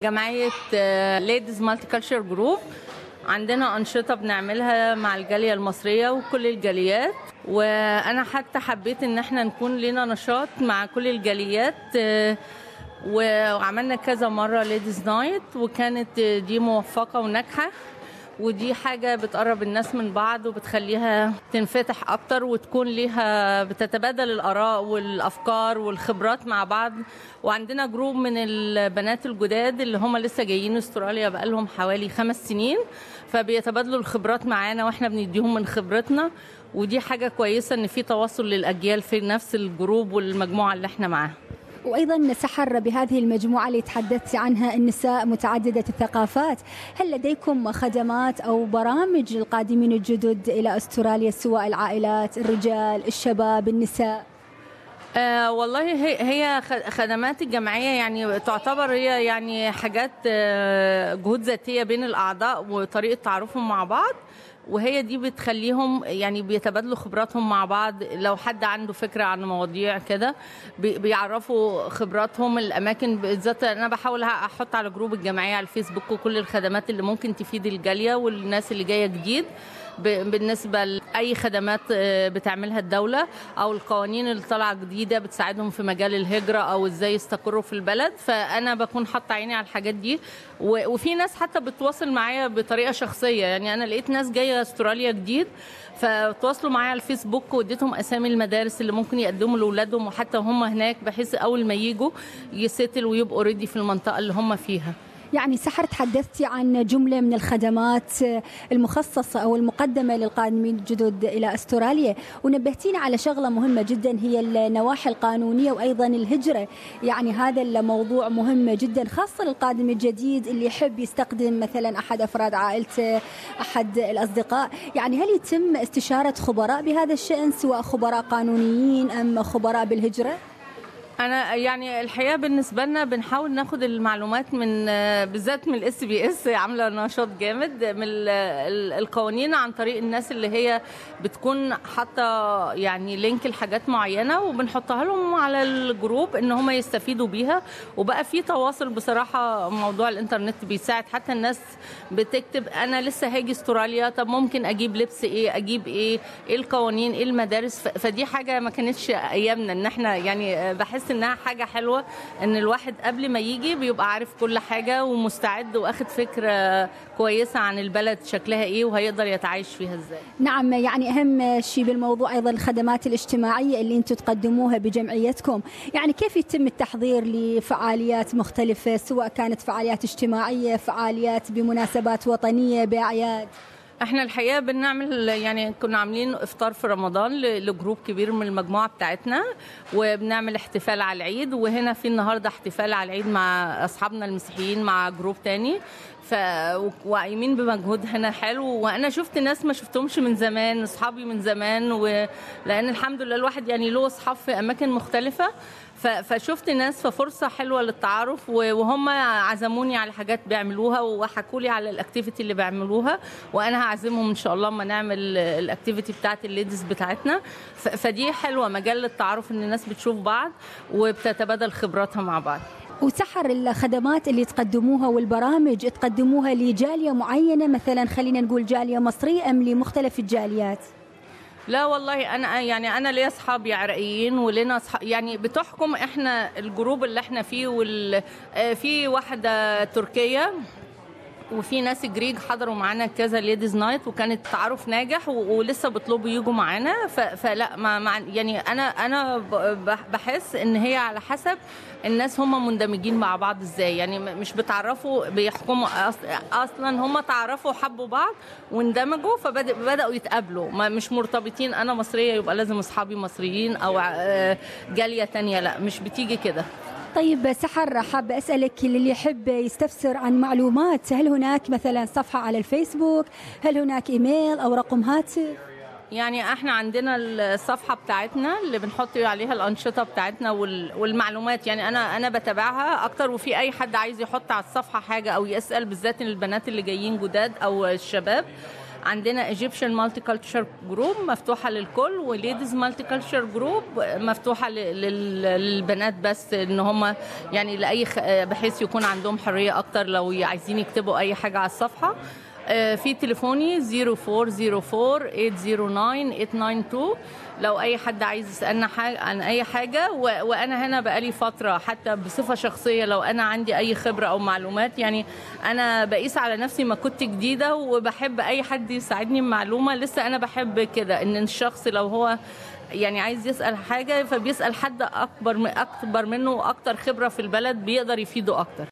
جمعية ليديز مالتي كالتشر جروب. عندنا أنشطة بنعملها مع الجالية المصرية وكل الجاليات، وأنا حتى حبيت إن احنا نكون لنا نشاط مع كل الجاليات، وعملنا كذا مرة ليديز نايت وكانت دي موفقة وناجحة، ودي حاجة بتقرب الناس من بعض وبتخليها تنفتح أكتر وتكون ليها بتتبادل الآراء والأفكار والخبرات مع بعض. وعندنا جروب من البنات الجداد اللي هم لسه جايين استراليا بقالهم حوالي 5 سنين، فبيتبادلوا الخبرات معانا واحنا بنديهم من خبرتنا، ودي حاجة كويسة ان في تواصل للأجيال في نفس الجروب والمجموعة اللي احنا معاها. وأيضا سحر، بهذه المجموعة اللي تحدثت عنها النساء متعددة الثقافات، هل لديكم خدمات أو برامج للقادمين الجدد إلى أستراليا، سواء العائلات، الرجال، الشباب، النساء؟ والله هي خدمات الجمعية يعني تعتبر هي يعني حاجات جهود ذاتية بين الأعضاء وطريقة تعرفهم مع بعض، وهي دي بتخليهم يعني بيتبادلوا خبراتهم مع بعض. لو حد عنده فكرة عن مواضيع كده بيعرفوا خبراتهم. الأماكن بالذات أنا بحاول أحط على جروب الجمعية على الفيسبوك وكل الخدمات اللي ممكن تفيد الجالية والناس اللي جاية جديد، بالنسبة لأي خدمات بتعملها الدولة أو القوانين اللي طالعة جديدة بتساعدهم في مجال الهجرة أو إزاي يستقروا في البلد. فأنا بكون حاطة عيني على الحاجات دي، وفي ناس حتى بتواصل معايا بطريقة شخصية. يعني أنا لقيت ناس جاية استراليا جديد فتواصلوا معايا على الفيسبوك واديتهم أسامي المدارس اللي ممكن يقدموا لأولادهم وحتى هم هناك، بحيث أول ما يجوا يسيتل ويبقوا اوريدي في المنطقة اللي هم فيها. يعني سحر، تحدثتي عن جملة من الخدمات المخصصة أو المقدمة للقادمين الجدد إلى أستراليا، ونبهتينا على شغلة مهمة جدا هي النواحي القانونية وأيضا الهجرة. يعني هذا الموضوع مهم جدا، خاصة للقادم الجديد اللي يحب يستخدم مثلا أحد أفراد عائلته، أحد الأصدقاء. يعني هل يتم استشارة خبراء بهذا الشأن، سواء خبراء قانونيين أم خبراء بالهجرة؟ أنا يعني الحقيقة بالنسبة لنا بنحاول ناخد المعلومات من بالذات من SBS، عاملة نشاط جامد من القوانين عن طريق الناس اللي هي بتكون حاطة يعني لينك لحاجات معينة وبنحطها لهم على الجروب إن هم يستفيدوا بيها. وبقى في تواصل بصراحة. موضوع الإنترنت بيساعد، حتى الناس بتكتب أنا لسه هاجي استراليا، طب ممكن أجيب لبس إيه، أجيب إيه القوانين، إيه المدارس. فدي حاجة ما كانتش أيامنا إن إحنا يعني بحس انها حاجه حلوه ان الواحد قبل ما يجي بيبقى عارف كل حاجه ومستعد واخد فكره كويسه عن البلد شكلها ايه وهيقدر يتعايش فيها ازاي. نعم، يعني اهم شيء بالموضوع ايضا الخدمات الاجتماعيه اللي انتم تقدموها بجمعيتكم. يعني كيف يتم التحضير لفعاليات مختلفه، سواء كانت فعاليات اجتماعيه، فعاليات بمناسبات وطنيه، باعياد؟ احنا الحقيقه بنعمل يعني كنا عاملين افطار في رمضان لجروب كبير من المجموعه بتاعتنا، وبنعمل احتفال على العيد، وهنا في النهارده احتفال على العيد مع اصحابنا المسيحيين مع جروب تاني. وقايمين بمجهود هنا حلو، وانا شفت ناس ما شفتهمش من زمان، اصحابي من زمان، ولان الحمد لله الواحد يعني له اصحاب في اماكن مختلفه، فشفت ناس، ففرصه حلوه للتعارف. وهم عزموني على حاجات بيعملوها وحكوا لي على الاكتيفيتي اللي بيعملوها، وانا هعزمهم ان شاء الله اما نعمل الاكتيفيتي بتاعت الليديز بتاعتنا. فدي حلوه، مجال للتعارف ان الناس بتشوف بعض وبتتبادل خبراتها مع بعض. وسحر، الخدمات اللي تقدموها والبرامج تقدموها لجالية معينة، مثلا خلينا نقول جالية مصرية، أم لمختلف الجاليات؟ لا والله انا ليا اصحابي عراقيين ولنا يعني بتحكم احنا الجروب اللي احنا فيه، في واحده تركيه وفي ناس جريج حضروا معانا كذا ليديز نايت، وكانت تعارف ناجح ولسه بيطلبوا يجوا معانا. فلا يعني انا بحس ان هي على حسب الناس هم مندمجين مع بعض ازاي. يعني مش بتعرفوا بيحكموا اصلا، هم تعرفوا وحبوا بعض واندمجوا فبداوا يتقابلوا، مش مرتبطين انا مصريه يبقى لازم اصحابي مصريين او جاليه تانية، لا مش بتيجي كده. طيب سحر، حابة أسألك اللي يحب يستفسر عن معلومات، هل هناك مثلا صفحة على الفيسبوك؟ هل هناك إيميل أو رقم هاتف؟ يعني احنا عندنا الصفحة بتاعتنا اللي بنحط عليها الأنشطة بتاعتنا والمعلومات، يعني أنا بتابعها أكتر، وفي أي حد عايز يحط على الصفحة حاجة أو يسأل، بالذات البنات اللي جايين جداد أو الشباب عندنا ايجيبشن مالتي كلتشر جروب مفتوحه للكل، وليديز مالتي كلتشر جروب مفتوحه للبنات بس، ان هم يعني لاي بحيث يكون عندهم حريه اكتر لو عايزين يكتبوا اي حاجه على الصفحه. في تليفوني 0404-809-892 لو اي حد عايز يسالنا عن اي حاجه. وانا هنا بقالي فتره حتى بصفه شخصيه لو انا عندي اي خبره او معلومات، يعني انا بقيس على نفسي ما كنت جديده وبحب اي حد يساعدني بمعلومه. لسه انا بحب كده ان الشخص لو هو يعني عايز يسال حاجه فبيسال حد اكبر منه واكتر خبره في البلد بيقدر يفيده اكتر.